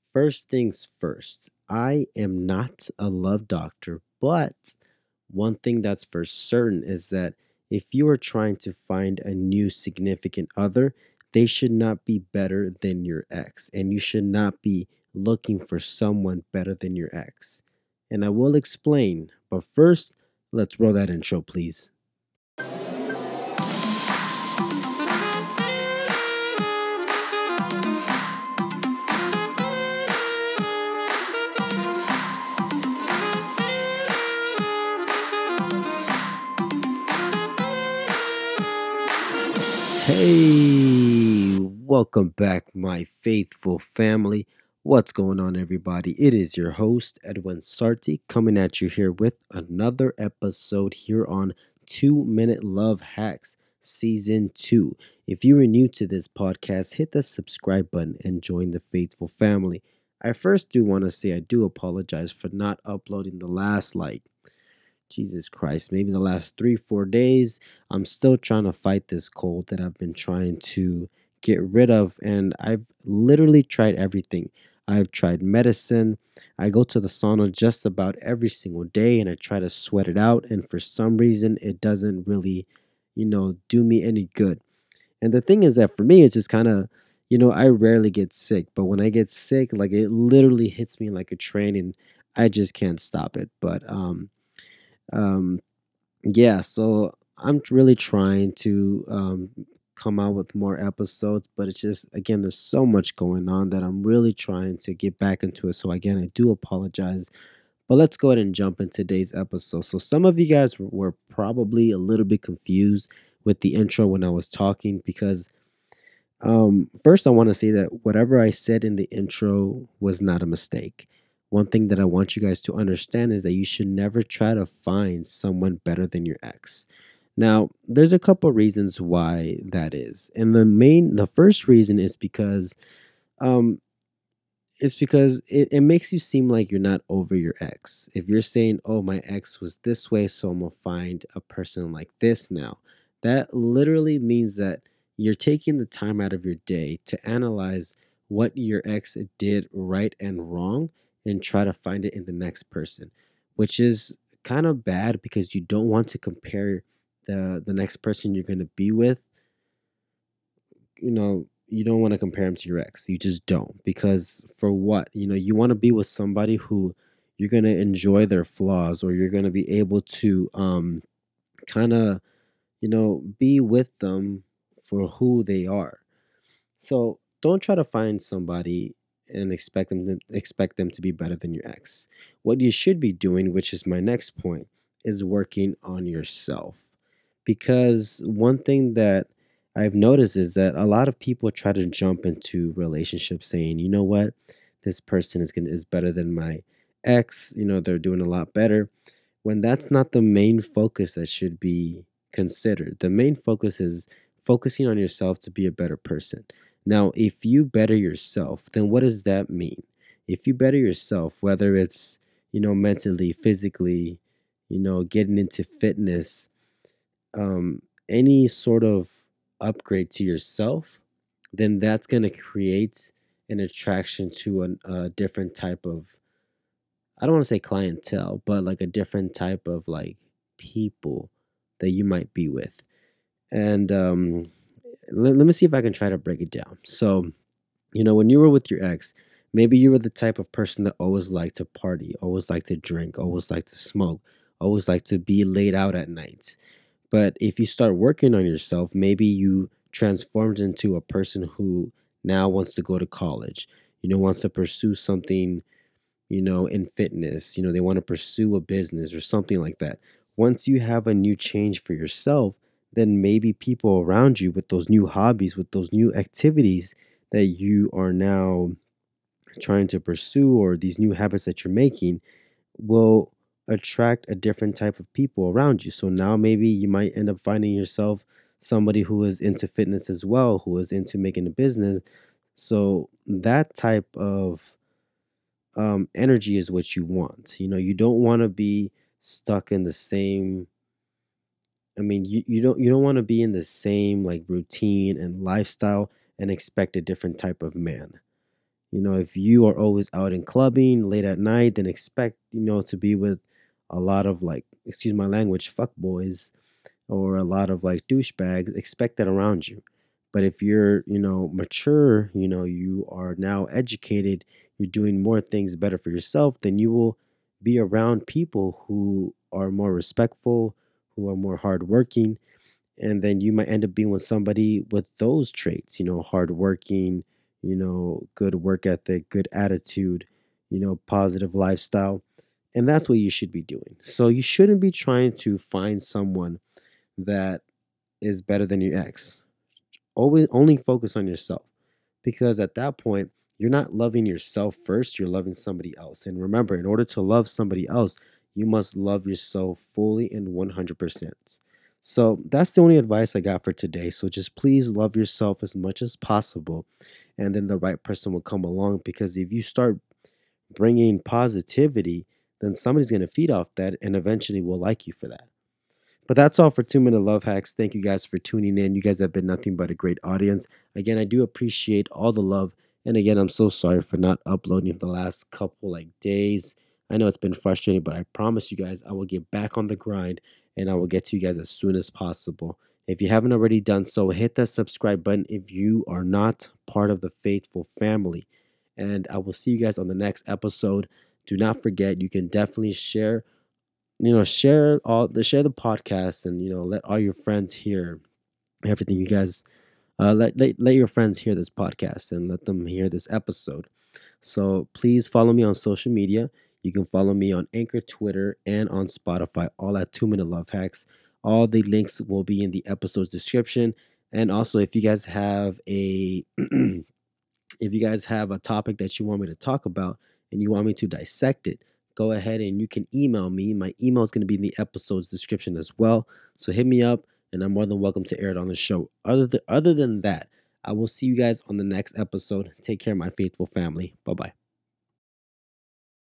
First things first, I am not a love doctor, but one thing that's for certain is that if you are trying to find a new significant other, they should not be better than your ex, and you should not be looking for someone better than your ex. And I will explain, but first, let's roll that intro, please. Hey, welcome back, my faithful family. What's going on, everybody? It is your host, Edwin Sarti, coming at you here with another episode here on 2 Minute Love Hacks Season 2. If you are new to this podcast, hit the subscribe button and join the faithful family. I first do want to say I do apologize for not uploading the last, Jesus Christ, maybe the last 3, 4 days. I'm still trying to fight this cold that I've been trying to get rid of. And I've literally tried everything. I've tried medicine. I go to the sauna just about every single day and I try to sweat it out. And for some reason, it doesn't really, do me any good. And the thing is that for me, it's just kind of, I rarely get sick. But when I get sick, like it literally hits me like a train and I just can't stop it. Um, yeah, so I'm really trying to come out with more episodes, but it's just, again, there's so much going on that I'm really trying to get back into it. So, again, I do apologize, but let's go ahead and jump into today's episode. So, some of you guys were probably a little bit confused with the intro when I was talking because first, I want to say that whatever I said in the intro was not a mistake. One thing that I want you guys to understand is that you should never try to find someone better than your ex. Now, there's a couple reasons why that is. And the first reason is because um it makes you seem like you're not over your ex. If you're saying, "Oh, my ex was this way, so I'm gonna find a person like this now," that literally means that you're taking the time out of your day to analyze what your ex did right and wrong and try to find it in the next person, which is kind of bad because you don't want to compare the next person you're going to be with. You don't want to compare them to your ex. You just don't. Because for what? You want to be with somebody who you're going to enjoy their flaws, or you're going to be able to kind of, be with them for who they are. So don't try to find somebody and expect them to be better than your ex. What you should be doing, which is my next point, is working on yourself. Because one thing that I've noticed is that a lot of people try to jump into relationships saying, you know what, this person is better than my ex, they're doing a lot better. When that's not the main focus that should be considered. The main focus is focusing on yourself to be a better person. Now, if you better yourself, then what does that mean? If you better yourself, whether it's, mentally, physically, getting into fitness, any sort of upgrade to yourself, then that's going to create an attraction to a different type of, I don't want to say clientele, but like a different type of like people that you might be with. And let me see if I can try to break it down. So, when you were with your ex, maybe you were the type of person that always liked to party, always liked to drink, always liked to smoke, always liked to be laid out at night. But if you start working on yourself, maybe you transformed into a person who now wants to go to college, wants to pursue something, in fitness, they want to pursue a business or something like that. Once you have a new change for yourself, then maybe people around you with those new hobbies, with those new activities that you are now trying to pursue, or these new habits that you're making, will attract a different type of people around you. So now maybe you might end up finding yourself somebody who is into fitness as well, who is into making a business. So that type of energy is what you want. You don't want to be stuck in the same. I mean, you don't want to be in the same like routine and lifestyle and expect a different type of man. If you are always out and clubbing late at night, then expect, to be with a lot of like, excuse my language, fuck boys or a lot of like douchebags. Expect that around you. But if you're, mature, you are now educated, you're doing more things better for yourself, then you will be around people who are more respectful, who are more hardworking, and then you might end up being with somebody with those traits, hardworking, good work ethic, good attitude, positive lifestyle. And that's what you should be doing. So you shouldn't be trying to find someone that is better than your ex. Always only focus on yourself, because at that point you're not loving yourself first, you're loving somebody else. And remember, in order to love somebody else, you must love yourself fully and 100%. So that's the only advice I got for today. So just please love yourself as much as possible, and then the right person will come along, because if you start bringing positivity, then somebody's going to feed off that and eventually will like you for that. But that's all for 2 Minute Love Hacks. Thank you guys for tuning in. You guys have been nothing but a great audience. Again, I do appreciate all the love. And again, I'm so sorry for not uploading for the last couple like days. I know it's been frustrating, but I promise you guys I will get back on the grind and I will get to you guys as soon as possible. If you haven't already done so, hit that subscribe button if you are not part of the faithful family. And I will see you guys on the next episode. Do not forget, you can definitely share the podcast, and let all your friends hear everything you guys let your friends hear this podcast and let them hear this episode. So please follow me on social media. You can follow me on Anchor, Twitter, and on Spotify, all at 2 Minute Love Hacks. All the links will be in the episode's description. And also, if you guys have a if you guys have a topic that you want me to talk about and you want me to dissect it, go ahead and you can email me. My email is going to be in the episode's description as well. So hit me up, and I'm more than welcome to air it on the show. Other than that, I will see you guys on the next episode. Take care, my faithful family. Bye bye.